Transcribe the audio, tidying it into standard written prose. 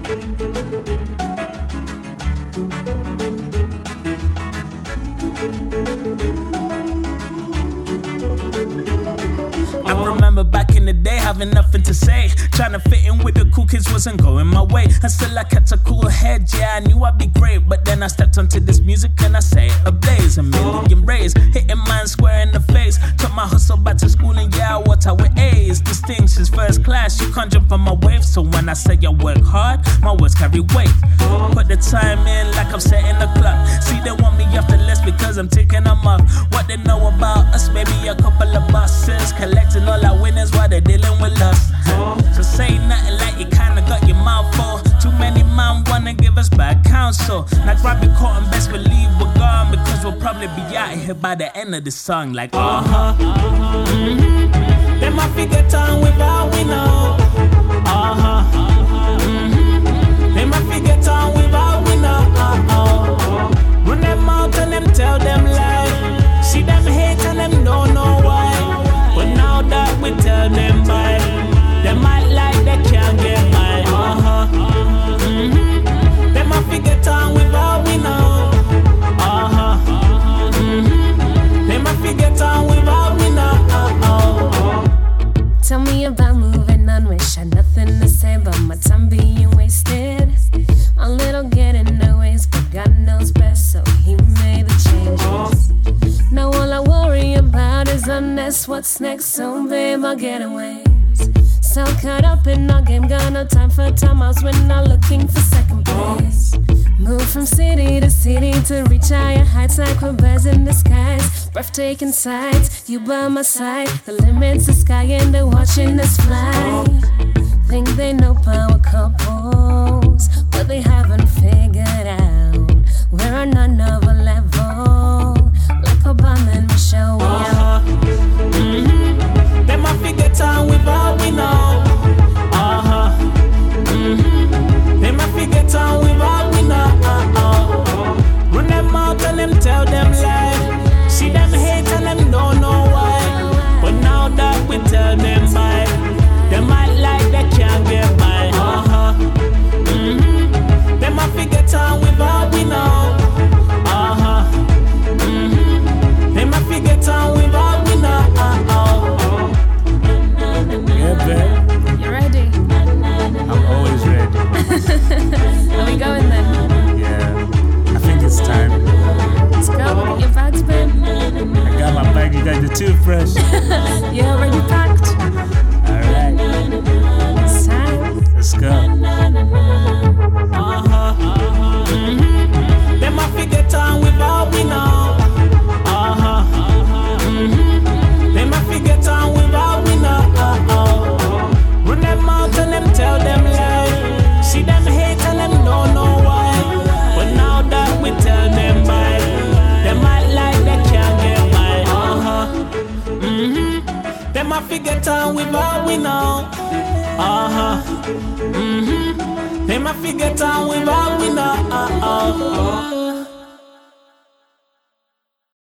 I remember back in the day having nothing to say, trying to fit in with the cool kids wasn't going my way. And still I kept a cool head, yeah, I knew I'd be great. But then I stepped onto this music and I say ablaze, a million rays, hitting mine square in the face. Took my hustle back to school and yeah, I walked out with A's. Distinctions first class, you can't jump on my wave. So when I say I work hard, my words carry weight. Put the time in like I'm setting the clock. See, they want me off the list because I'm taking them off. What they know about us, maybe a couple of bosses, collecting all our winners while they're dealing with us. So say nothing like you kinda got your mouth full. Too many man wanna give us bad counsel. Now grab your coat and best believe we're gone, because we'll probably be out here by the end of the song. Like They might forget on without we know. They might forget on without we know. Run them out and them tell them lie. See them hate and them don't know why. But now that we tell them bye, they might like they can't get by. They might forget on without we know. They might forget on without we know. Tell me about moving on, wish I had nothing to say but my time being wasted. A little get in the ways, but God knows best, so He made the changes. Now all I worry about is unless what's next, so babe, I'll get away. So caught up in our game, got no time for timeouts when not looking for second place. Move from city to city to reach higher heights like we're birds in the skies. Breathtaking sights, you by my side. The limit's the sky and they're watching us fly. Think they know power couples, but they haven't figured out we're on another level. Like Obama and Michelle, we are. They might forget on without we know. They might forget on without we know. Run them out and them tell them lie. See them hate and them don't know why. But now that we tell them bye, they might like they can't get by. They might forget on without we know. They might forget on without we know. Yeah, babe. You ready? I'm always ready. Are we going then? Yeah, I think it's time. Let's go. Get your bags, babe. I got my bag, you got the toothbrush. You already packed? Alright, It's time. let's go. They might forget on without we know. They might forget on without we know. Run them out and them tell them lie. See them hate and them don't know why. But now that we tell them bye, they might like they can't get by. They might forget on without we know. They might forget on without we know.